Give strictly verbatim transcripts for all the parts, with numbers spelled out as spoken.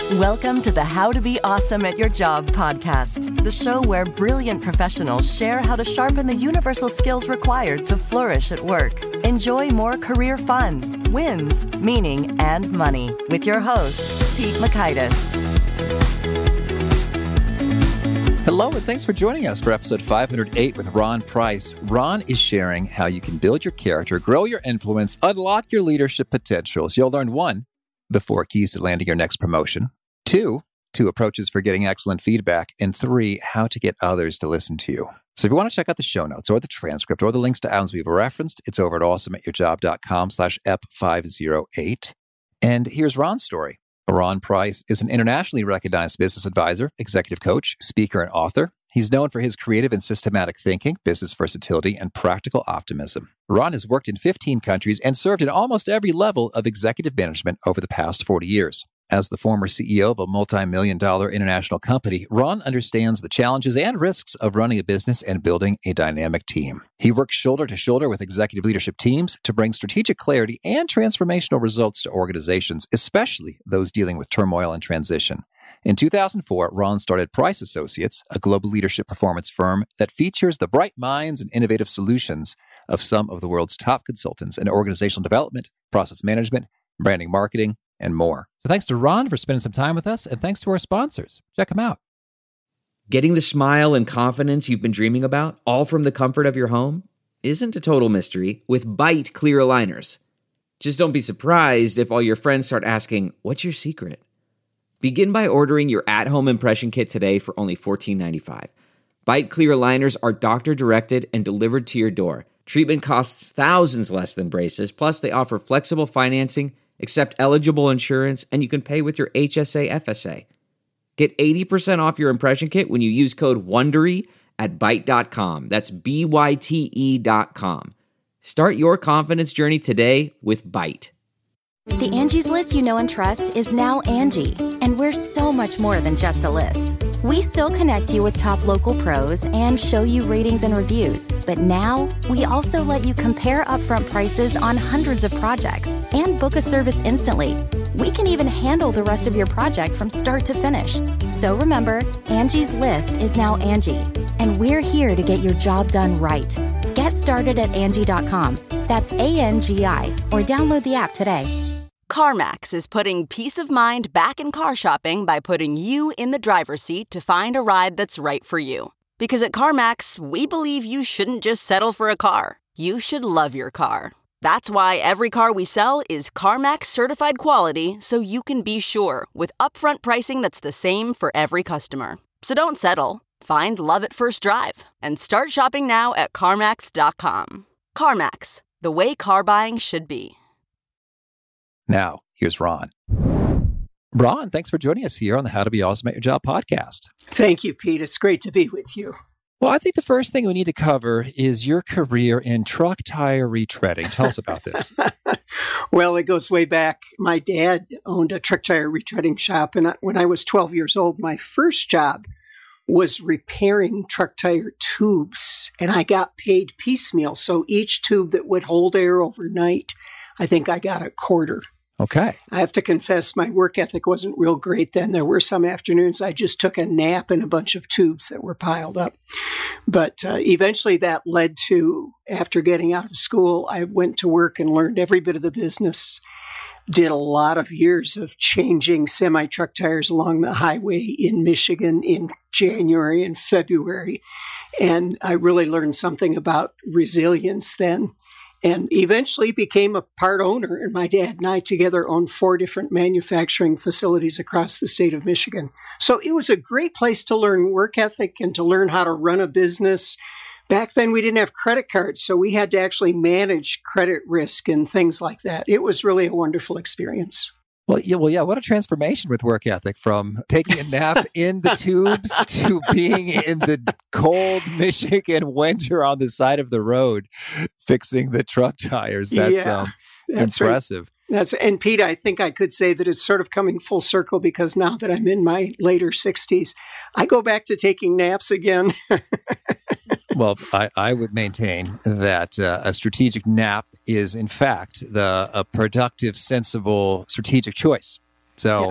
Welcome to the How to Be Awesome at Your Job podcast, the show where brilliant professionals share how to sharpen the universal skills required to flourish at work. Enjoy more career fun, wins, meaning, and money with your host, Pete Mockaitis. Hello, and thanks for joining us for episode five oh eight with Ron Price. Ron is sharing how you can build your character, grow your influence, unlock your leadership potentials. You'll learn one, the four keys to landing your next promotion. Two, two approaches for getting excellent feedback. And three, how to get others to listen to you. So if you want to check out the show notes or the transcript or the links to items we've referenced, it's over at awesomeatyourjob.com slash ep508. And here's Ron's story. Ron Price is an internationally recognized business advisor, executive coach, speaker, and author. He's known for his creative and systematic thinking, business versatility, and practical optimism. Ron has worked in fifteen countries and served in almost every level of executive management over the past forty years. As the former C E O of a multi-million dollar international company, Ron understands the challenges and risks of running a business and building a dynamic team. He works shoulder to shoulder with executive leadership teams to bring strategic clarity and transformational results to organizations, especially those dealing with turmoil and transition. In two thousand four, Ron started Price Associates, a global leadership performance firm that features the bright minds and innovative solutions of some of the world's top consultants in organizational development, process management, branding, marketing, and more. So thanks to Ron for spending some time with us, and thanks to our sponsors. Check them out. Getting the smile and confidence you've been dreaming about, all from the comfort of your home, isn't a total mystery with Byte clear aligners. Just don't be surprised if all your friends start asking, "What's your secret?" Begin by ordering your at-home impression kit today for only fourteen ninety-five. Byte clear aligners are doctor-directed and delivered to your door. Treatment costs thousands less than braces, plus they offer flexible financing, accept eligible insurance, and you can pay with your H S A F S A. Get eighty percent off your impression kit when you use code WONDERY at byte dot com. That's B Y T E dot com. Start your confidence journey today with Byte. The Angie's List you know and trust is now Angie, and we're so much more than just a list. We still connect you with top local pros and show you ratings and reviews, but now we also let you compare upfront prices on hundreds of projects and book a service instantly. We can even handle the rest of your project from start to finish. So remember, Angie's List is now Angie, and we're here to get your job done right. Get started at Angie dot com. That's A N G I, or download the app today. CarMax is putting peace of mind back in car shopping by putting you in the driver's seat to find a ride that's right for you. Because at CarMax, we believe you shouldn't just settle for a car. You should love your car. That's why every car we sell is CarMax certified quality, so you can be sure with upfront pricing that's the same for every customer. So don't settle. Find love at first drive and start shopping now at CarMax dot com. CarMax, the way car buying should be. Now, here's Ron. Ron, thanks for joining us here on the How to Be Awesome at Your Job podcast. Thank you, Pete. It's great to be with you. Well, I think the first thing we need to cover is your career in truck tire retreading. Tell us about this. Well, it goes way back. My dad owned a truck tire retreading shop, and when I was twelve years old, my first job was repairing truck tire tubes, and I got paid piecemeal. So each tube that would hold air overnight, I think I got a quarter. Okay. I have to confess, my work ethic wasn't real great then. There were some afternoons I just took a nap in a bunch of tubes that were piled up. But uh, eventually that led to, after getting out of school, I went to work and learned every bit of the business. Did a lot of years of changing semi-truck tires along the highway in Michigan in January and February. And I really learned something about resilience then. And eventually became a part owner. And my dad and I together owned four different manufacturing facilities across the state of Michigan. So it was a great place to learn work ethic and to learn how to run a business. Back then, we didn't have credit cards, so we had to actually manage credit risk and things like that. It was really a wonderful experience. Well, yeah, well, yeah. What a transformation with work ethic from taking a nap in the tubes to being in the cold Michigan winter on the side of the road, fixing the truck tires. That's, yeah, um, that's impressive. Right. That's and Pete, I think I could say that it's sort of coming full circle because now that I'm in my later sixties, I go back to taking naps again. Well, I, I would maintain that uh, a strategic nap is, in fact, the a productive, sensible, strategic choice. So,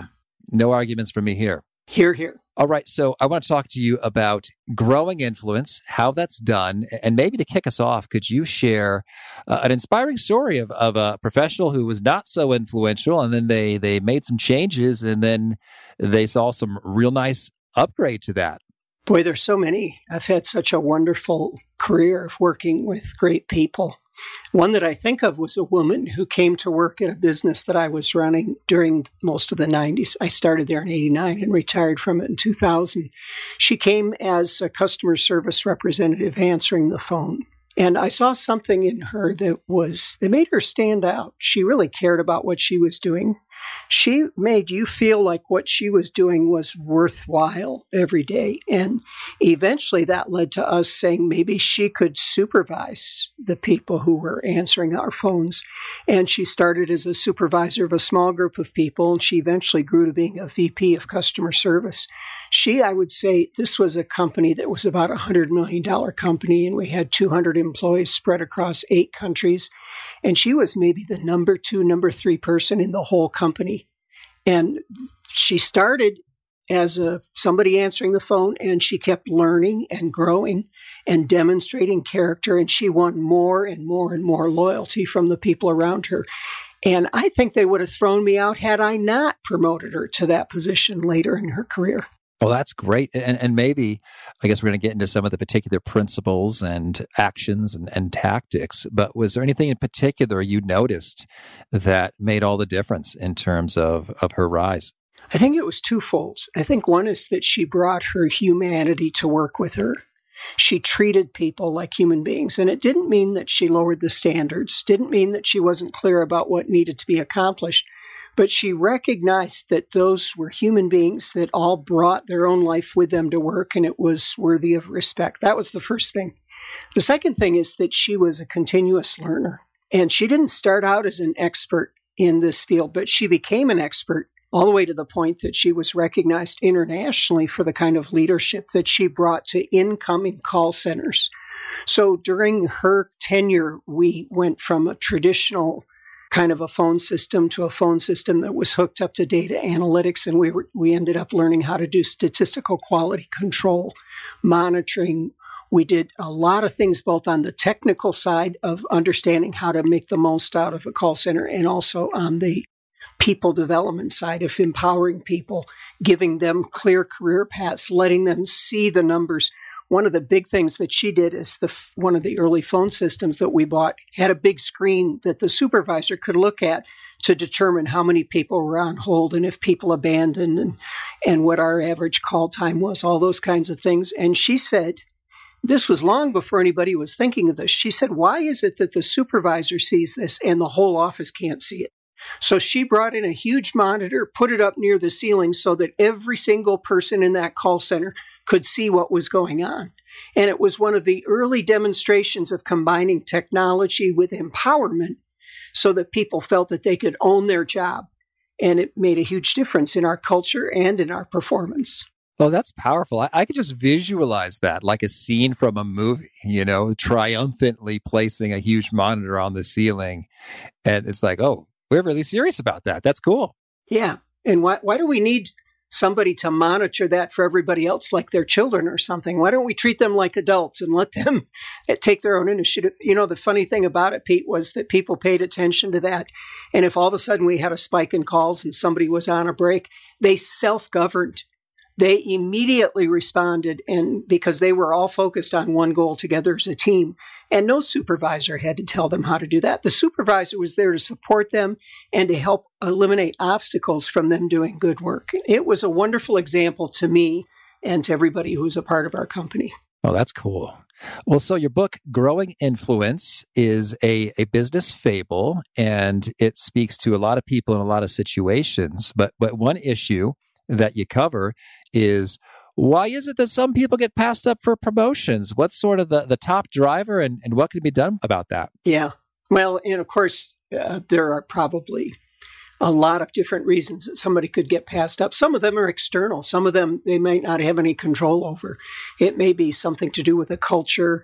No arguments from me here. Hear, hear. All right. So I want to talk to you about growing influence, how that's done. And maybe to kick us off, could you share uh, an inspiring story of, of a professional who was not so influential, and then they, they made some changes, and then they saw some real nice upgrade to that? Boy, there's so many. I've had such a wonderful career of working with great people. One that I think of was a woman who came to work at a business that I was running during most of the nineties. I started there in eighty-nine and retired from it in two thousand. She came as a customer service representative answering the phone. And I saw something in her that was, that made her stand out. She really cared about what she was doing. She made you feel like what she was doing was worthwhile every day. And eventually that led to us saying maybe she could supervise the people who were answering our phones. And she started as a supervisor of a small group of people, and she eventually grew to being a V P of customer service. She, I would say, this was a company that was about a one hundred million dollars company, and we had two hundred employees spread across eight countries. And she was maybe the number two, number three person in the whole company. And she started as a somebody answering the phone, and she kept learning and growing and demonstrating character. And she won more and more and more loyalty from the people around her. And I think they would have thrown me out had I not promoted her to that position later in her career. Well, that's great. And and maybe, I guess we're going to get into some of the particular principles and actions and, and tactics, but was there anything in particular you noticed that made all the difference in terms of, of her rise? I think it was twofold. I think one is that she brought her humanity to work with her. She treated people like human beings, and it didn't mean that she lowered the standards, didn't mean that she wasn't clear about what needed to be accomplished. But she recognized that those were human beings that all brought their own life with them to work, and it was worthy of respect. That was the first thing. The second thing is that she was a continuous learner. And she didn't start out as an expert in this field, but she became an expert all the way to the point that she was recognized internationally for the kind of leadership that she brought to incoming call centers. So during her tenure, we went from a traditional kind of a phone system to a phone system that was hooked up to data analytics. And we were, we ended up learning how to do statistical quality control, monitoring. We did a lot of things both on the technical side of understanding how to make the most out of a call center, and also on the people development side of empowering people, giving them clear career paths, letting them see the numbers. One of the big things that she did is the one of the early phone systems that we bought had a big screen that the supervisor could look at to determine how many people were on hold and if people abandoned, and, and what our average call time was, all those kinds of things. And she said, this was long before anybody was thinking of this. She said, why is it that the supervisor sees this and the whole office can't see it? So she brought in a huge monitor, put it up near the ceiling so that every single person in that call center could see what was going on. And it was one of the early demonstrations of combining technology with empowerment so that people felt that they could own their job. And it made a huge difference in our culture and in our performance. Oh, that's powerful. I, I could just visualize that like a scene from a movie, you know, triumphantly placing a huge monitor on the ceiling. And it's like, oh, we're really serious about that. That's cool. Yeah. And why, why do we need somebody to monitor that for everybody else like their children or something? Why don't we treat them like adults and let them take their own initiative? You know, the funny thing about it, Pete, was that people paid attention to that. And if all of a sudden we had a spike in calls and somebody was on a break, they self-governed. They immediately responded, and because they were all focused on one goal together as a team. And no supervisor had to tell them how to do that. The supervisor was there to support them and to help eliminate obstacles from them doing good work. It was a wonderful example to me and to everybody who was a part of our company. Oh, that's cool. Well, so your book, Growing Influence, is a, a business fable, and it speaks to a lot of people in a lot of situations. But but one issue that you cover is, why is it that some people get passed up for promotions? What's sort of the, the top driver, and, and what can be done about that? Yeah. Well, and of course, uh, there are probably a lot of different reasons that somebody could get passed up. Some of them are external. Some of them they might not have any control over. It may be something to do with a culture.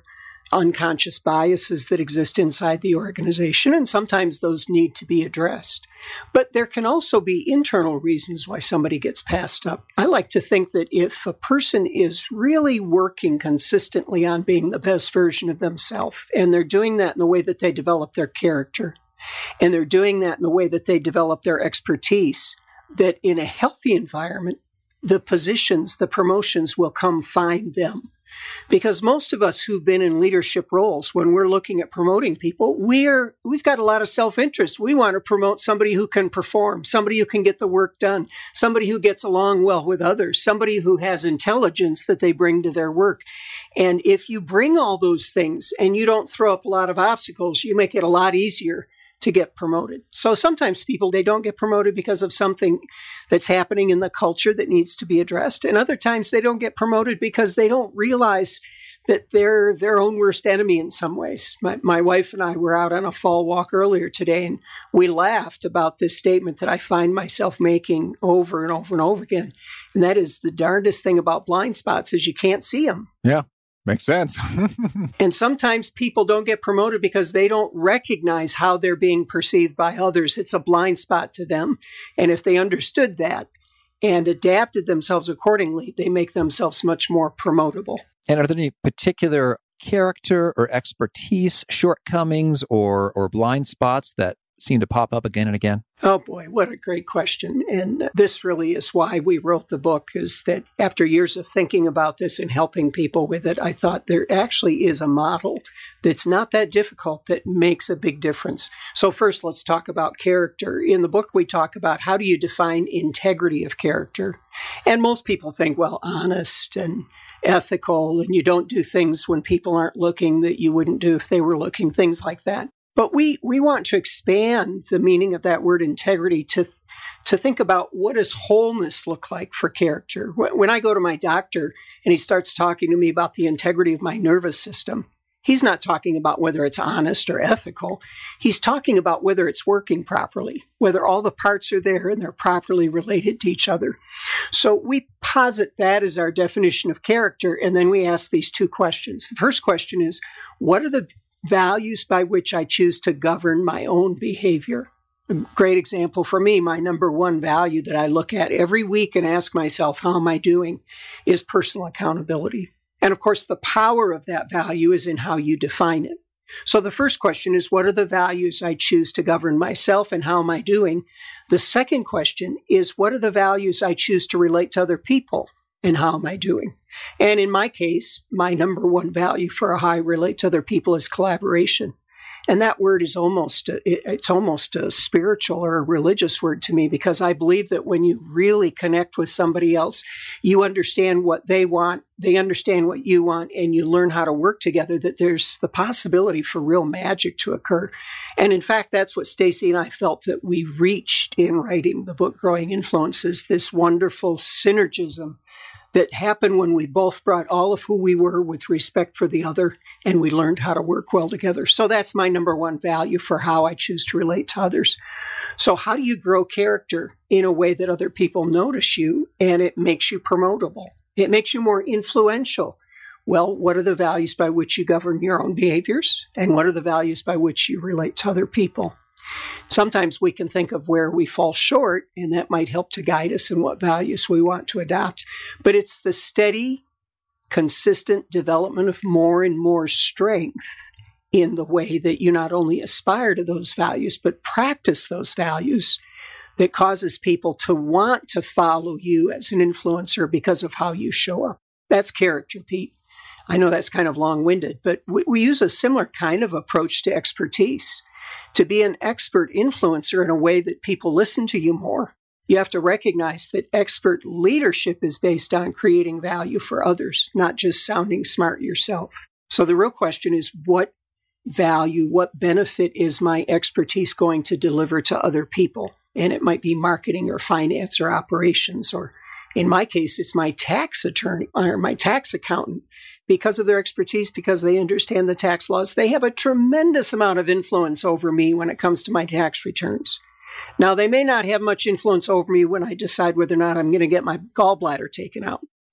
unconscious biases that exist inside the organization, and sometimes those need to be addressed. But there can also be internal reasons why somebody gets passed up. I like to think that if a person is really working consistently on being the best version of themselves, and they're doing that in the way that they develop their character, and they're doing that in the way that they develop their expertise, that in a healthy environment, the positions, the promotions will come find them. Because most of us who've been in leadership roles, when we're looking at promoting people, we're, we've got a lot of self-interest. We want to promote somebody who can perform, somebody who can get the work done, somebody who gets along well with others, somebody who has intelligence that they bring to their work. And if you bring all those things and you don't throw up a lot of obstacles, you make it a lot easier to get promoted. So sometimes people, they don't get promoted because of something that's happening in the culture that needs to be addressed. And other times they don't get promoted because they don't realize that they're their own worst enemy in some ways. My, my wife and I were out on a fall walk earlier today, and we laughed about this statement that I find myself making over and over and over again. And that is, the darndest thing about blind spots is you can't see them. Yeah. Makes sense. And sometimes people don't get promoted because they don't recognize how they're being perceived by others. It's a blind spot to them. And if they understood that and adapted themselves accordingly, they make themselves much more promotable. And are there any particular character or expertise shortcomings or, or blind spots that seem to pop up again and again? Oh boy, what a great question. And this really is why we wrote the book, is that after years of thinking about this and helping people with it, I thought there actually is a model that's not that difficult that makes a big difference. So first, let's talk about character. In the book, we talk about how do you define integrity of character. And most people think, well, honest and ethical, and you don't do things when people aren't looking that you wouldn't do if they were looking, things like that. But we, we want to expand the meaning of that word integrity to, to think about what does wholeness look like for character. When I go to my doctor and he starts talking to me about the integrity of my nervous system, he's not talking about whether it's honest or ethical. He's talking about whether it's working properly, whether all the parts are there and they're properly related to each other. So we posit that as our definition of character, and then we ask these two questions. The first question is, what are the values by which I choose to govern my own behavior? A great example for me, my number one value that I look at every week and ask myself, how am I doing, is personal accountability. And of course, the power of that value is in how you define it. So the first question is, what are the values I choose to govern myself and how am I doing? The second question is, what are the values I choose to relate to other people and how am I doing? And in my case, my number one value for how I relate to other people is collaboration. And that word is almost, it's almost a spiritual or a religious word to me, because I believe that when you really connect with somebody else, you understand what they want, they understand what you want, and you learn how to work together, that there's the possibility for real magic to occur. And in fact, that's what Stacy and I felt that we reached in writing the book, Growing Influences, this wonderful synergism that happened when we both brought all of who we were with respect for the other, and we learned how to work well together. So that's my number one value for how I choose to relate to others. So how do you grow character in a way that other people notice you and it makes you promotable? It makes you more influential. Well, what are the values by which you govern your own behaviors? And what are the values by which you relate to other people? Sometimes we can think of where we fall short, and that might help to guide us in what values we want to adopt. But it's the steady, consistent development of more and more strength in the way that you not only aspire to those values, but practice those values that causes people to want to follow you as an influencer because of how you show up. That's character, Pete. I know that's kind of long-winded, but we, we use a similar kind of approach to expertise. To be an expert influencer in a way that people listen to you more, you have to recognize that expert leadership is based on creating value for others, not just sounding smart yourself. So the real question is, what value, what benefit is my expertise going to deliver to other people? And it might be marketing or finance or operations, or in my case, it's my tax attorney or my tax accountant. Because of their expertise, because they understand the tax laws, they have a tremendous amount of influence over me when it comes to my tax returns. Now, they may not have much influence over me when I decide whether or not I'm going to get my gallbladder taken out.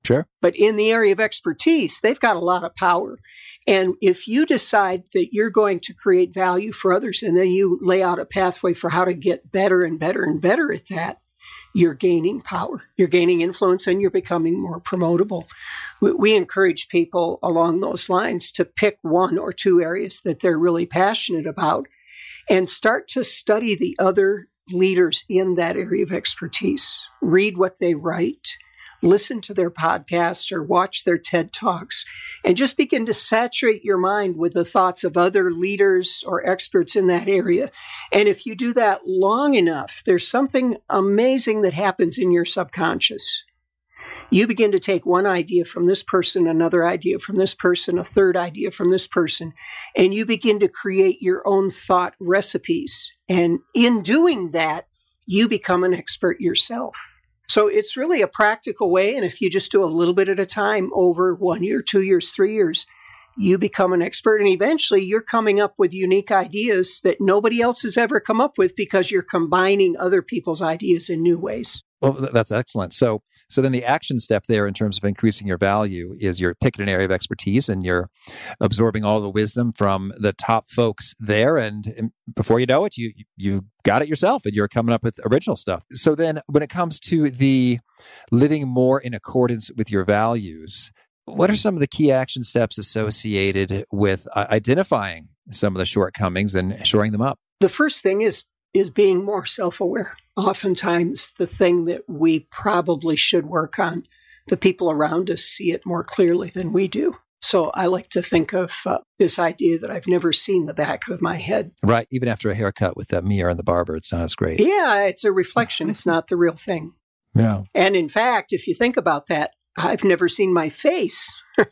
Sure. But in the area of expertise, they've got a lot of power. And if you decide that you're going to create value for others, and then you lay out a pathway for how to get better and better and better at that, you're gaining power, you're gaining influence, and you're becoming more promotable. We, we encourage people along those lines to pick one or two areas that they're really passionate about and start to study the other leaders in that area of expertise. Read what they write, listen to their podcasts or watch their TED Talks, and just begin to saturate your mind with the thoughts of other leaders or experts in that area. And if you do that long enough, there's something amazing that happens in your subconscious. You begin to take one idea from this person, another idea from this person, a third idea from this person, and you begin to create your own thought recipes. And in doing that, you become an expert yourself. So it's really a practical way. And if you just do a little bit at a time over one year, two years, three years, you become an expert. And eventually you're coming up with unique ideas that nobody else has ever come up with because you're combining other people's ideas in new ways. Well, that's excellent. So, so then the action step there in terms of increasing your value is you're picking an area of expertise and you're absorbing all the wisdom from the top folks there. And, and before you know it, you, you got it yourself and you're coming up with original stuff. So then when it comes to the living more in accordance with your values, what are some of the key action steps associated with uh, identifying some of the shortcomings and shoring them up? The first thing is is being more self-aware. Oftentimes, the thing that we probably should work on, the people around us see it more clearly than we do. So I like to think of uh, this idea that I've never seen the back of my head. Right. Even after a haircut with that mirror and the barber, it's not as great. Yeah, it's a reflection. It's not the real thing. Yeah. And in fact, if you think about that, I've never seen my face.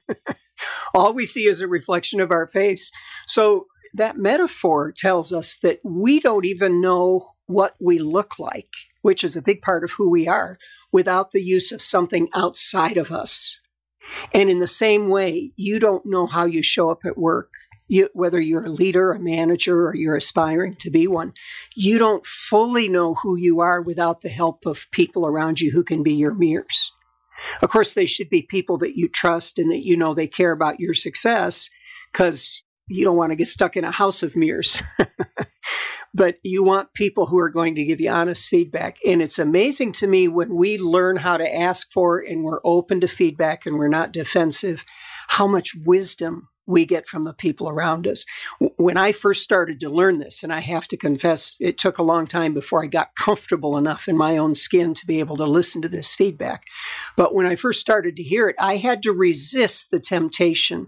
All we see is a reflection of our face. So that metaphor tells us that we don't even know what we look like, which is a big part of who we are, without the use of something outside of us. And in the same way, you don't know how you show up at work, you, whether you're a leader, a manager, or you're aspiring to be one. You don't fully know who you are without the help of people around you who can be your mirrors. Of course, they should be people that you trust and that you know they care about your success, because you don't want to get stuck in a house of mirrors. But you want people who are going to give you honest feedback. And it's amazing to me when we learn how to ask for it and we're open to feedback and we're not defensive, how much wisdom we get from the people around us. When I first started to learn this, and I have to confess, it took a long time before I got comfortable enough in my own skin to be able to listen to this feedback. But when I first started to hear it, I had to resist the temptation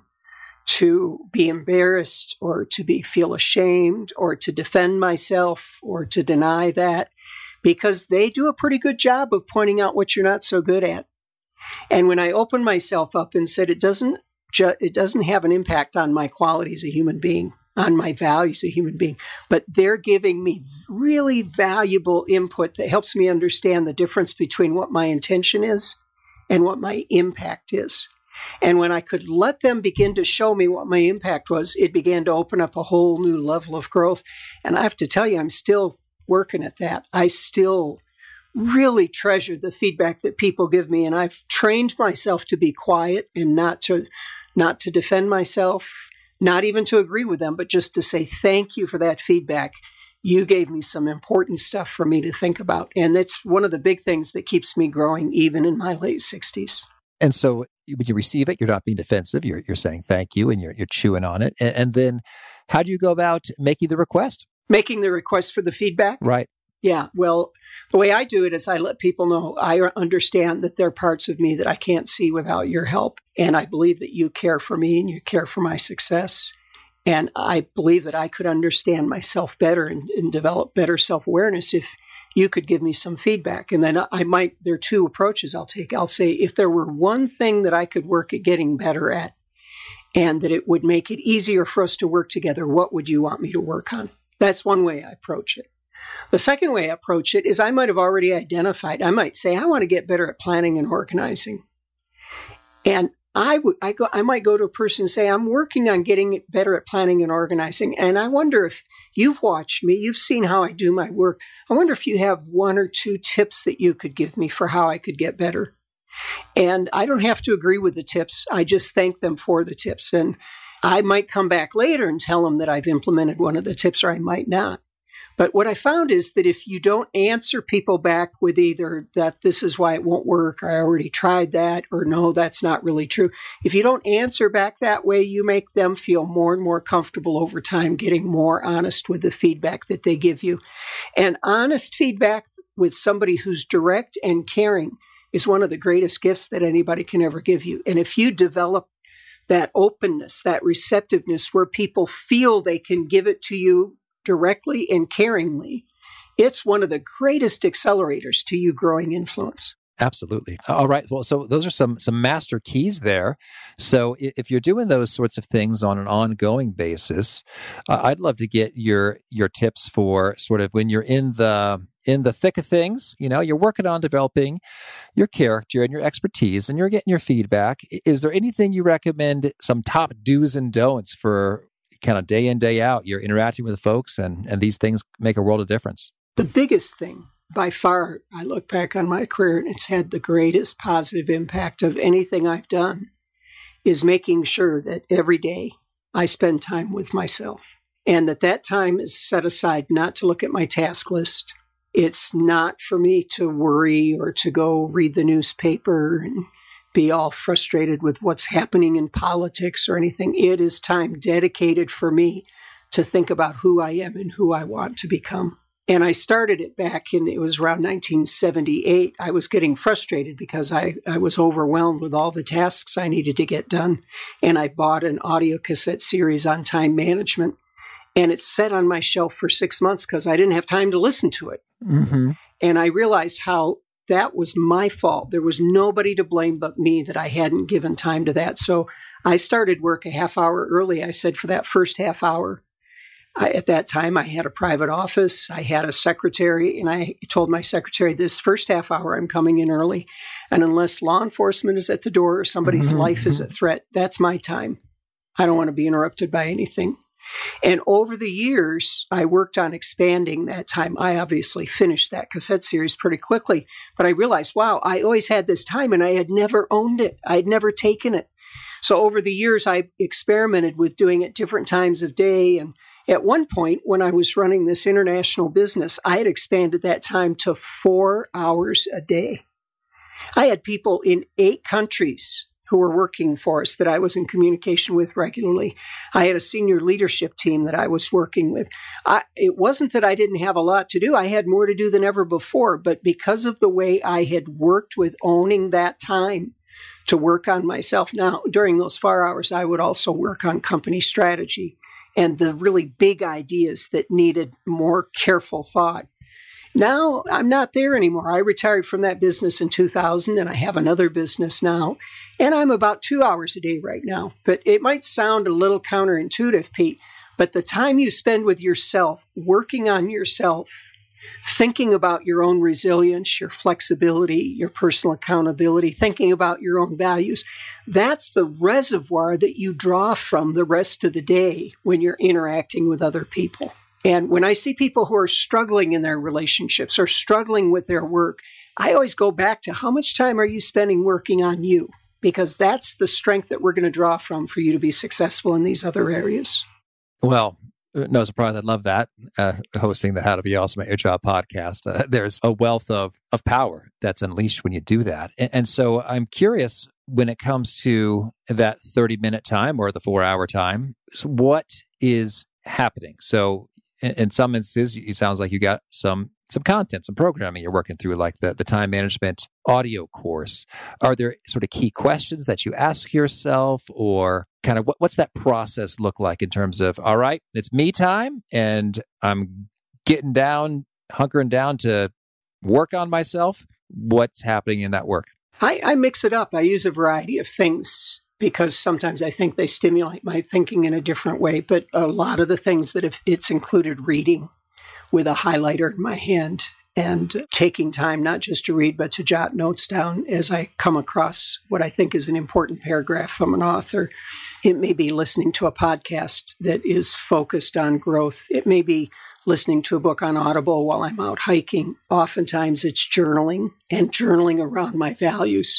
to be embarrassed or to be feel ashamed or to defend myself or to deny that, because they do a pretty good job of pointing out what you're not so good at. And when I opened myself up and said it doesn't ju- it doesn't have an impact on my quality as a human being, on my values as a human being, but they're giving me really valuable input that helps me understand the difference between what my intention is and what my impact is. And when I could let them begin to show me what my impact was, it began to open up a whole new level of growth. And I have to tell you, I'm still working at that. I still really treasure the feedback that people give me. And I've trained myself to be quiet and not to, not to defend myself, not even to agree with them, but just to say, thank you for that feedback. You gave me some important stuff for me to think about. And that's one of the big things that keeps me growing even in my late sixties. And so when you receive it, you're not being defensive. You're you're saying thank you and you're you're chewing on it. And, and then how do you go about making the request? Making the request for the feedback? Right. Yeah. Well, the way I do it is I let people know I understand that there are parts of me that I can't see without your help. And I believe that you care for me and you care for my success. And I believe that I could understand myself better and, and develop better self-awareness if you could give me some feedback. And then I might, there are two approaches I'll take. I'll say, if there were one thing that I could work at getting better at and that it would make it easier for us to work together, what would you want me to work on? That's one way I approach it. The second way I approach it is I might have already identified. I might say, I want to get better at planning and organizing. And I would, I go, I might go to a person and say, I'm working on getting better at planning and organizing. And I wonder if you've watched me, you've seen how I do my work. I wonder if you have one or two tips that you could give me for how I could get better. And I don't have to agree with the tips. I just thank them for the tips. And I might come back later and tell them that I've implemented one of the tips, or I might not. But what I found is that if you don't answer people back with either that this is why it won't work, I already tried that, or no, that's not really true. If you don't answer back that way, you make them feel more and more comfortable over time, getting more honest with the feedback that they give you. And honest feedback with somebody who's direct and caring is one of the greatest gifts that anybody can ever give you. And if you develop that openness, that receptiveness where people feel they can give it to you directly and caringly, it's one of the greatest accelerators to you growing influence. Absolutely. All right. Well, so those are some some master keys there. So if you're doing those sorts of things on an ongoing basis, uh, I'd love to get your your tips for sort of when you're in the in the thick of things, you know, you're working on developing your character and your expertise and you're getting your feedback. Is there anything you recommend, some top do's and don'ts for kind of day in, day out? You're interacting with the folks and, and these things make a world of difference. The biggest thing by far, I look back on my career and it's had the greatest positive impact of anything I've done, is making sure that every day I spend time with myself and that that time is set aside not to look at my task list. It's not for me to worry or to go read the newspaper and be all frustrated with what's happening in politics or anything. It is time dedicated for me to think about who I am and who I want to become. And I started it back in, it was around nineteen seventy-eight. I was getting frustrated because I, I was overwhelmed with all the tasks I needed to get done. And I bought an audio cassette series on time management. And it sat on my shelf for six months because I didn't have time to listen to it. Mm-hmm. And I realized how that was my fault. There was nobody to blame but me that I hadn't given time to that. So I started work a half hour early. I said for that first half hour, I, at that time, I had a private office. I had a secretary, and I told my secretary, this first half hour, I'm coming in early. And unless law enforcement is at the door or somebody's mm-hmm. life is a threat, that's my time. I don't want to be interrupted by anything. And over the years, I worked on expanding that time. I obviously finished that cassette series pretty quickly, but I realized, wow, I always had this time and I had never owned it. I had never taken it. So over the years, I experimented with doing it different times of day. And at one point, when I was running this international business, I had expanded that time to four hours a day. I had people in eight countries who were working for us that I was in communication with regularly. I had a senior leadership team that I was working with. I, it wasn't that I didn't have a lot to do. I had more to do than ever before. But because of the way I had worked with owning that time to work on myself, now during those four hours, I would also work on company strategy and the really big ideas that needed more careful thought. Now, I'm not there anymore. I retired from that business in two thousand, and I have another business now. And I'm about two hours a day right now. But it might sound a little counterintuitive, Pete, but the time you spend with yourself, working on yourself, thinking about your own resilience, your flexibility, your personal accountability, thinking about your own values, that's the reservoir that you draw from the rest of the day when you're interacting with other people. And when I see people who are struggling in their relationships or struggling with their work, I always go back to how much time are you spending working on you? Because that's the strength that we're going to draw from for you to be successful in these other areas. Well, no surprise. I love that. Uh, hosting the How to Be Awesome at Your Job podcast. Uh, there's a wealth of, of power that's unleashed when you do that. And, and so I'm curious when it comes to that thirty minute time or the four hour time, what is happening? So in, in some instances, it sounds like you got some some content, some programming you're working through, like the, the time management audio course. Are there sort of key questions that you ask yourself, or kind of what, what's that process look like in terms of, all right, it's me time and I'm getting down, hunkering down to work on myself? What's happening in that work? I, I mix it up. I use a variety of things because sometimes I think they stimulate my thinking in a different way. But a lot of the things that if it's included reading with a highlighter in my hand and taking time not just to read, but to jot notes down as I come across what I think is an important paragraph from an author. It may be listening to a podcast that is focused on growth. It may be listening to a book on Audible while I'm out hiking. Oftentimes it's journaling and journaling around my values.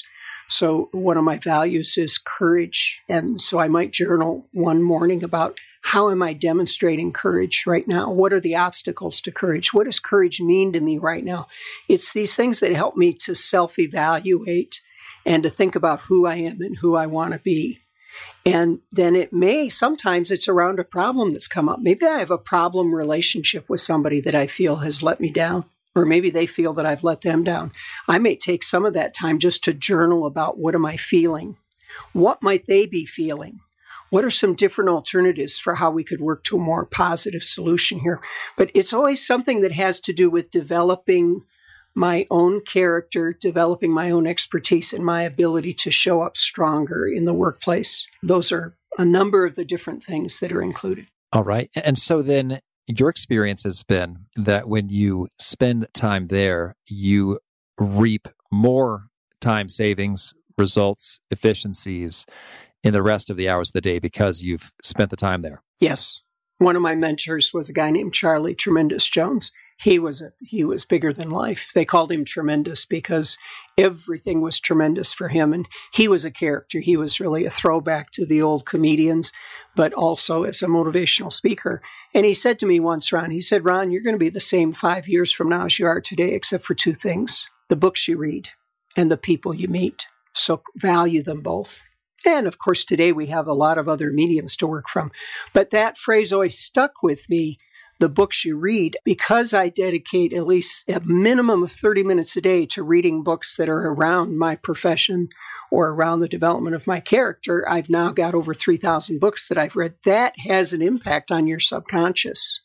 So one of my values is courage. And so I might journal one morning about how am I demonstrating courage right now? What are the obstacles to courage? What does courage mean to me right now? It's these things that help me to self-evaluate and to think about who I am and who I want to be. And then it may, sometimes it's around a problem that's come up. Maybe I have a problem relationship with somebody that I feel has let me down, or maybe they feel that I've let them down. I may take some of that time just to journal about what am I feeling? What might they be feeling? What are some different alternatives for how we could work to a more positive solution here? But it's always something that has to do with developing my own character, developing my own expertise, and my ability to show up stronger in the workplace. Those are a number of the different things that are included. All right. And so then your experience has been that when you spend time there, you reap more time savings, results, efficiencies in the rest of the hours of the day because you've spent the time there. Yes. One of my mentors was a guy named Charlie Tremendous Jones. He was a, he was bigger than life. They called him Tremendous because everything was tremendous for him. And he was a character. He was really a throwback to the old comedians, but also as a motivational speaker. And he said to me once, Ron, he said, Ron, you're going to be the same five years from now as you are today, except for two things: the books you read and the people you meet. So value them both. And of course, today we have a lot of other mediums to work from. But that phrase always stuck with me, the books you read, because I dedicate at least a minimum of thirty minutes a day to reading books that are around my profession or around the development of my character. I've now got over three thousand books that I've read. That has an impact on your subconscious.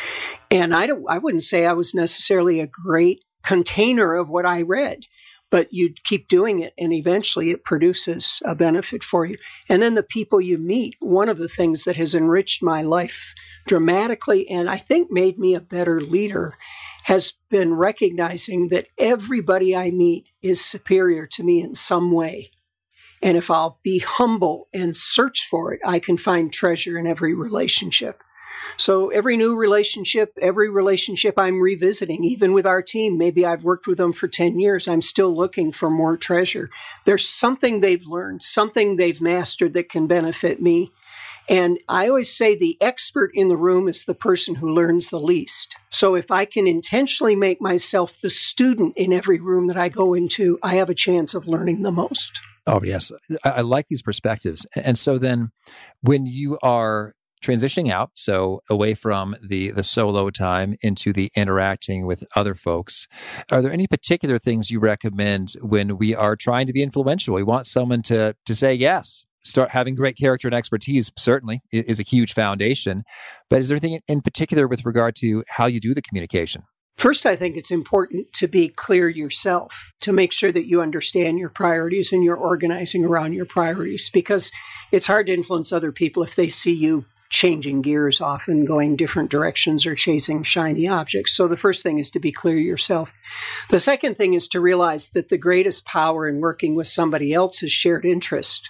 And I don't, I wouldn't say I was necessarily a great container of what I read, but you keep doing it and eventually it produces a benefit for you. And then the people you meet, one of the things that has enriched my life dramatically and I think made me a better leader has been recognizing that everybody I meet is superior to me in some way. And if I'll be humble and search for it, I can find treasure in every relationship. So every new relationship, every relationship I'm revisiting, even with our team, maybe I've worked with them for ten years, I'm still looking for more treasure. There's something they've learned, something they've mastered that can benefit me. And I always say the expert in the room is the person who learns the least. So if I can intentionally make myself the student in every room that I go into, I have a chance of learning the most. Oh, yes. I, I like these perspectives. And so then when you are transitioning out, so away from the the solo time into the interacting with other folks, are there any particular things you recommend when we are trying to be influential? We want someone to to say yes. Start having great character and expertise, certainly, is a huge foundation. But is there anything in particular with regard to how you do the communication? First, I think it's important to be clear yourself, to make sure that you understand your priorities and you're organizing around your priorities, because it's hard to influence other people if they see you changing gears often, going different directions or chasing shiny objects. So the first thing is to be clear yourself. The second thing is to realize that the greatest power in working with somebody else is shared interest.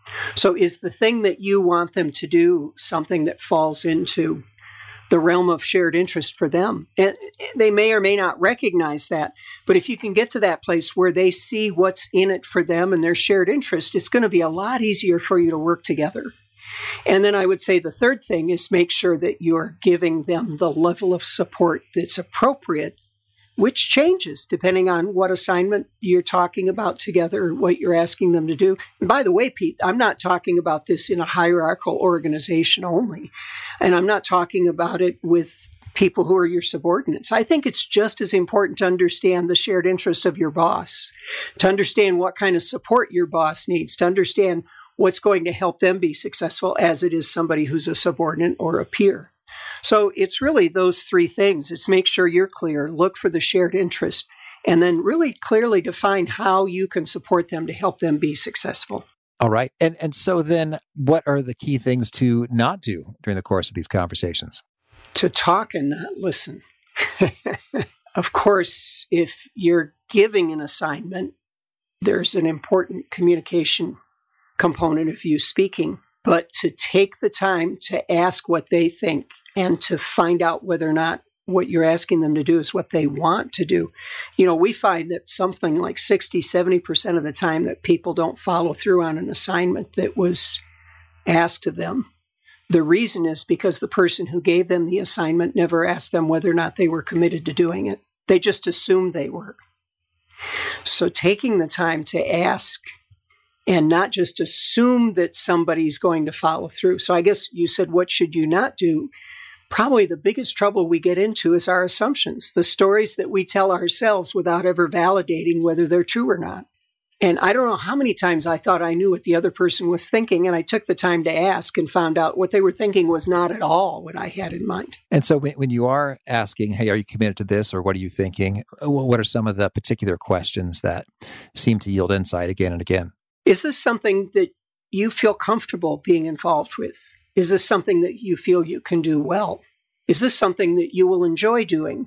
So is the thing that you want them to do something that falls into the realm of shared interest for them? And they may or may not recognize that, but if you can get to that place where they see what's in it for them and their shared interest, it's going to be a lot easier for you to work together. And then I would say the third thing is make sure that you're giving them the level of support that's appropriate, which changes depending on what assignment you're talking about together, what you're asking them to do. And by the way, Pete, I'm not talking about this in a hierarchical organization only. And I'm not talking about it with people who are your subordinates. I think it's just as important to understand the shared interest of your boss, to understand what kind of support your boss needs, to understand what's going to help them be successful as it is somebody who's a subordinate or a peer. So it's really those three things. It's make sure you're clear, look for the shared interest, and then really clearly define how you can support them to help them be successful. All right. And and so then what are the key things to not do during the course of these conversations? To talk and not listen. Of course, if you're giving an assignment, there's an important communication component of you speaking, but to take the time to ask what they think and to find out whether or not what you're asking them to do is what they want to do. You know, we find that something like sixty, seventy percent of the time that people don't follow through on an assignment that was asked of them. The reason is because the person who gave them the assignment never asked them whether or not they were committed to doing it. They just assumed they were. So taking the time to ask and not just assume that somebody's going to follow through. So I guess you said, what should you not do? Probably the biggest trouble we get into is our assumptions, the stories that we tell ourselves without ever validating whether they're true or not. And I don't know how many times I thought I knew what the other person was thinking, and I took the time to ask and found out what they were thinking was not at all what I had in mind. And so when, when you are asking, hey, are you committed to this, or what are you thinking? What are some of the particular questions that seem to yield insight again and again? Is this something that you feel comfortable being involved with? Is this something that you feel you can do well? Is this something that you will enjoy doing?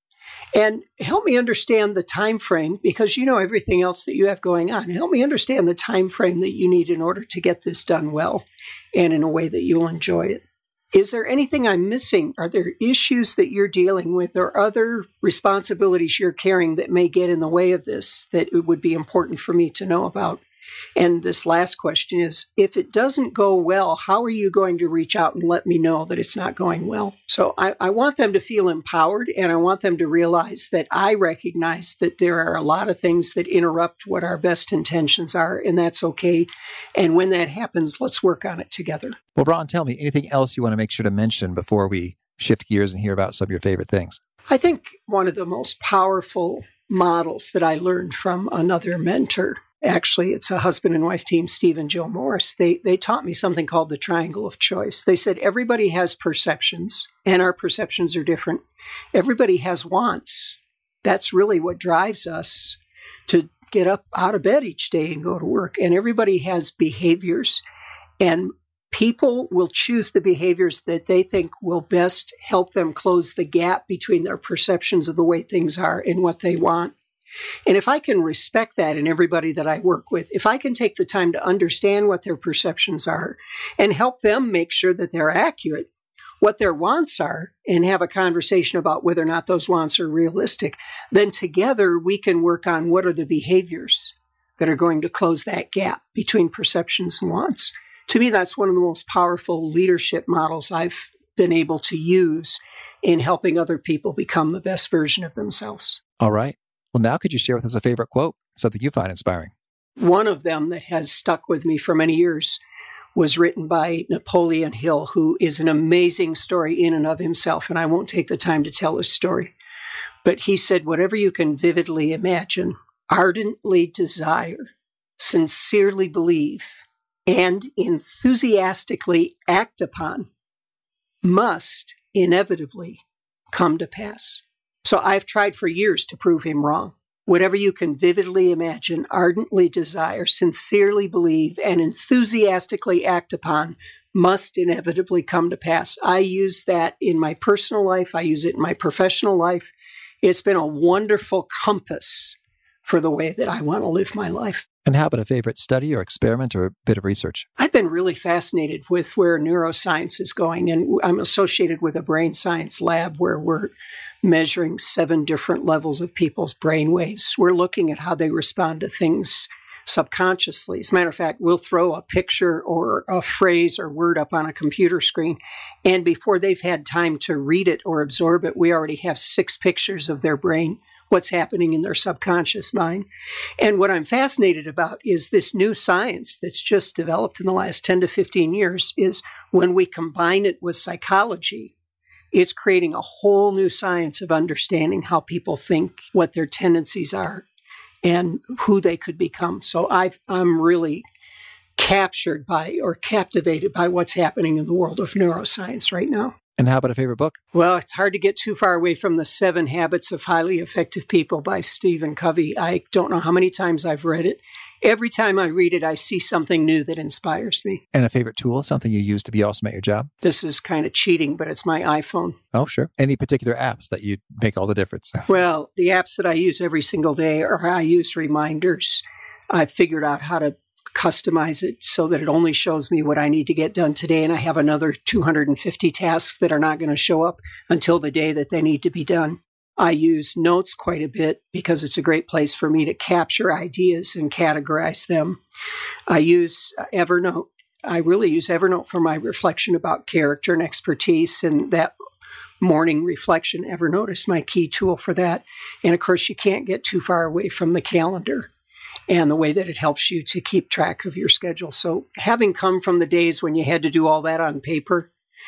And help me understand the time frame, because you know everything else that you have going on. Help me understand the time frame that you need in order to get this done well and in a way that you'll enjoy it. Is there anything I'm missing? Are there issues that you're dealing with or other responsibilities you're carrying that may get in the way of this that it would be important for me to know about? And this last question is, if it doesn't go well, how are you going to reach out and let me know that it's not going well? So I, I want them to feel empowered, and I want them to realize that I recognize that there are a lot of things that interrupt what our best intentions are, and that's okay. And when that happens, let's work on it together. Well, Ron, tell me, anything else you want to make sure to mention before we shift gears and hear about some of your favorite things? I think one of the most powerful models that I learned from another mentor, actually, it's a husband and wife team, Steve and Jill Morris. They they taught me something called the triangle of choice. They said everybody has perceptions, and our perceptions are different. Everybody has wants. That's really what drives us to get up out of bed each day and go to work. And everybody has behaviors, and people will choose the behaviors that they think will best help them close the gap between their perceptions of the way things are and what they want. And if I can respect that in everybody that I work with, if I can take the time to understand what their perceptions are and help them make sure that they're accurate, what their wants are, and have a conversation about whether or not those wants are realistic, then together we can work on what are the behaviors that are going to close that gap between perceptions and wants. To me, that's one of the most powerful leadership models I've been able to use in helping other people become the best version of themselves. All right. Well, now could you share with us a favorite quote, something you find inspiring? One of them that has stuck with me for many years was written by Napoleon Hill, who is an amazing story in and of himself, and I won't take the time to tell his story. But he said, whatever you can vividly imagine, ardently desire, sincerely believe, and enthusiastically act upon must inevitably come to pass. So I've tried for years to prove him wrong. Whatever you can vividly imagine, ardently desire, sincerely believe, and enthusiastically act upon must inevitably come to pass. I use that in my personal life. I use it in my professional life. It's been a wonderful compass for the way that I want to live my life. And how about a favorite study or experiment or a bit of research? I've been really fascinated with where neuroscience is going, and I'm associated with a brain science lab where we're measuring seven different levels of people's brain waves. We're looking at how they respond to things subconsciously. As a matter of fact, we'll throw a picture or a phrase or word up on a computer screen, and before they've had time to read it or absorb it, we already have six pictures of their brain, what's happening in their subconscious mind. And what I'm fascinated about is this new science that's just developed in the last ten to fifteen years is when we combine it with psychology, it's creating a whole new science of understanding how people think, what their tendencies are, and who they could become. So I've, I'm really captured by or captivated by what's happening in the world of neuroscience right now. And how about a favorite book? Well, it's hard to get too far away from The Seven Habits of Highly Effective People by Stephen Covey. I don't know how many times I've read it. Every time I read it, I see something new that inspires me. And a favorite tool, something you use to be awesome at your job? This is kind of cheating, but it's my iPhone. Oh, sure. Any particular apps that you make all the difference? Well, the apps that I use every single day are I use reminders. I've figured out how to customize it so that it only shows me what I need to get done today, and I have another two hundred fifty tasks that are not going to show up until the day that they need to be done. I use Notes quite a bit because it's a great place for me to capture ideas and categorize them. I use Evernote. I really use Evernote for my reflection about character and expertise, and that morning reflection, Evernote is my key tool for that. And of course, you can't get too far away from the calendar and the way that it helps you to keep track of your schedule. So having come from the days when you had to do all that on paper,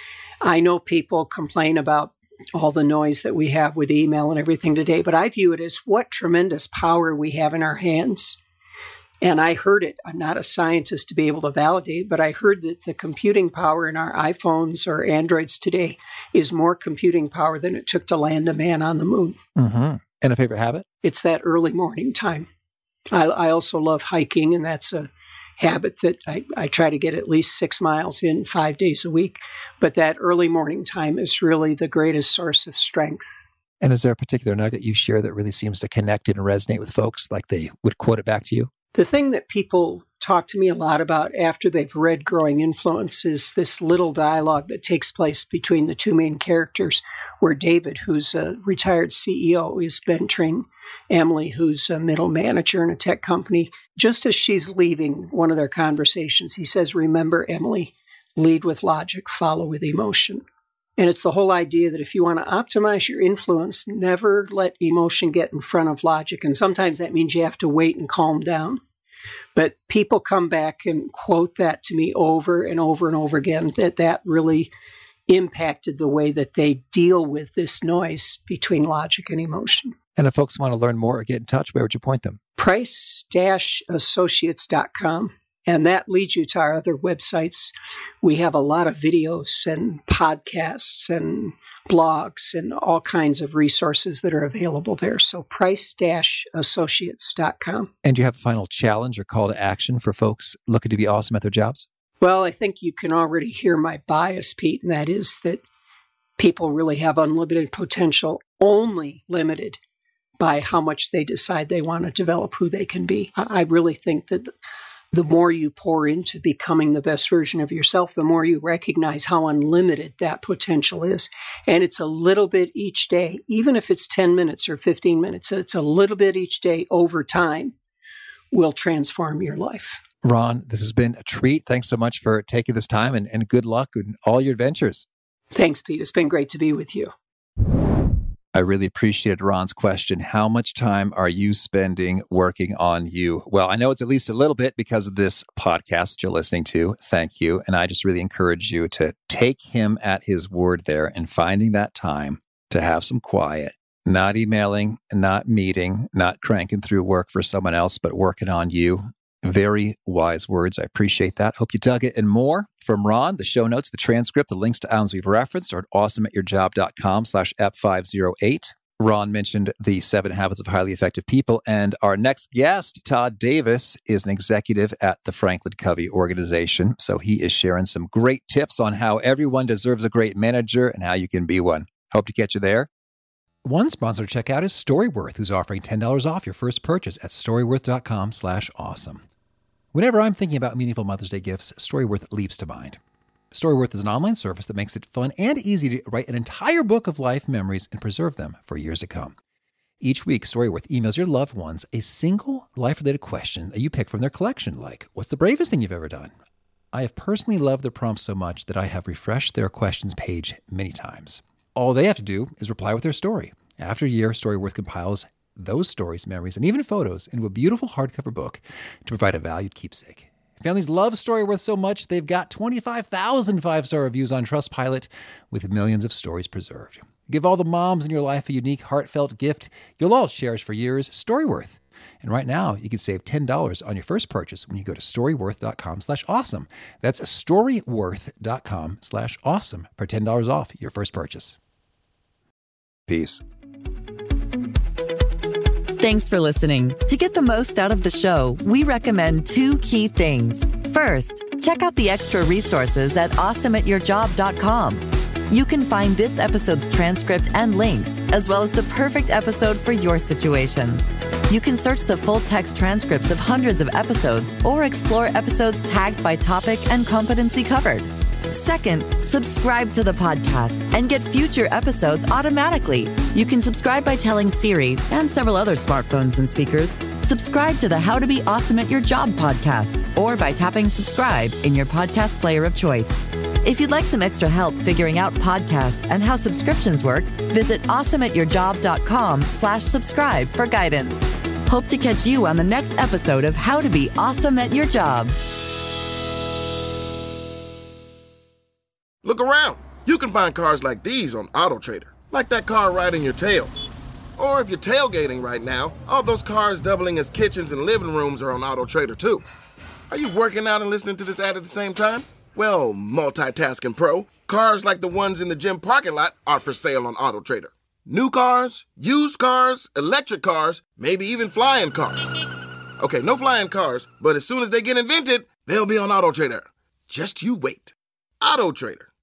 I know people complain about all the noise that we have with email and everything today, but I view it as what tremendous power we have in our hands. And I heard it. I'm not a scientist to be able to validate, but I heard that the computing power in our iPhones or Androids today is more computing power than it took to land a man on the moon. Mm-hmm. And a favorite habit? It's that early morning time. I, I also love hiking, and that's a habit that I, I try to get at least six miles in five days a week. But that early morning time is really the greatest source of strength. And is there a particular nugget you share that really seems to connect and resonate with folks, like they would quote it back to you? The thing that people talk to me a lot about after they've read Growing Influence is this little dialogue that takes place between the two main characters, where David, who's a retired C E O, is mentoring Emily, who's a middle manager in a tech company. Just as she's leaving one of their conversations, he says, "Remember, Emily, lead with logic, follow with emotion." And it's the whole idea that if you want to optimize your influence, never let emotion get in front of logic. And sometimes that means you have to wait and calm down. But people come back and quote that to me over and over and over again, that that really impacted the way that they deal with this noise between logic and emotion. And if folks want to learn more or get in touch, where would you point them? price dash associates dot com. And that leads you to our other websites. We have a lot of videos and podcasts and blogs and all kinds of resources that are available there. So price dash associates dot com. And do you have a final challenge or call to action for folks looking to be awesome at their jobs? Well, I think you can already hear my bias, Pete, and that is that people really have unlimited potential, only limited by how much they decide they want to develop who they can be. I really think that the more you pour into becoming the best version of yourself, the more you recognize how unlimited that potential is. And it's a little bit each day, even if it's ten minutes or fifteen minutes, it's a little bit each day over time will transform your life. Ron, this has been a treat. Thanks so much for taking this time, and, and good luck in all your adventures. Thanks, Pete. It's been great to be with you. I really appreciated Ron's question. How much time are you spending working on you? Well, I know it's at least a little bit because of this podcast that you're listening to. Thank you. And I just really encourage you to take him at his word there and finding that time to have some quiet, not emailing, not meeting, not cranking through work for someone else, but working on you. Very wise words. I appreciate that. Hope you dug it. And more from Ron, the show notes, the transcript, the links to items we've referenced are at awesomeatyourjob.com slash F five oh eight. Ron mentioned the seven habits of highly effective people. And our next guest, Todd Davis, is an executive at the Franklin Covey organization. So he is sharing some great tips on how everyone deserves a great manager and how you can be one. Hope to catch you there. One sponsor to check out is Storyworth, who's offering ten dollars off your first purchase at storyworth.com slash awesome. Whenever I'm thinking about meaningful Mother's Day gifts, Storyworth leaps to mind. Storyworth is an online service that makes it fun and easy to write an entire book of life memories and preserve them for years to come. Each week, Storyworth emails your loved ones a single life-related question that you pick from their collection, like, what's the bravest thing you've ever done? I have personally loved the prompts so much that I have refreshed their questions page many times. All they have to do is reply with their story. After a year, Storyworth compiles those stories, memories, and even photos into a beautiful hardcover book to provide a valued keepsake. Families love Storyworth so much, they've got twenty-five thousand five-star reviews on Trustpilot with millions of stories preserved. Give all the moms in your life a unique, heartfelt gift you'll all cherish for years, Storyworth. And right now, you can save ten dollars on your first purchase when you go to storyworth.com slash awesome. That's storyworth.com slash awesome for ten dollars off your first purchase. Peace. Thanks for listening. To get the most out of the show, we recommend two key things. First, check out the extra resources at awesome at your job dot com. You can find this episode's transcript and links, as well as the perfect episode for your situation. You can search the full text transcripts of hundreds of episodes or explore episodes tagged by topic and competency covered. Second, subscribe to the podcast and get future episodes automatically. You can subscribe by telling Siri and several other smartphones and speakers, subscribe to the How to Be Awesome at Your Job podcast, or by tapping subscribe in your podcast player of choice. If you'd like some extra help figuring out podcasts and how subscriptions work, visit awesomeatyourjob.com slash subscribe for guidance. Hope to catch you on the next episode of How to Be Awesome at Your Job. Look around. You can find cars like these on AutoTrader, like that car right in your tail. Or if you're tailgating right now, all those cars doubling as kitchens and living rooms are on AutoTrader too. Are you working out and listening to this ad at the same time? Well, multitasking pro, cars like the ones in the gym parking lot are for sale on AutoTrader. New cars, used cars, electric cars, maybe even flying cars. Okay, no flying cars, but as soon as they get invented, they'll be on AutoTrader. Just you wait. AutoTrader.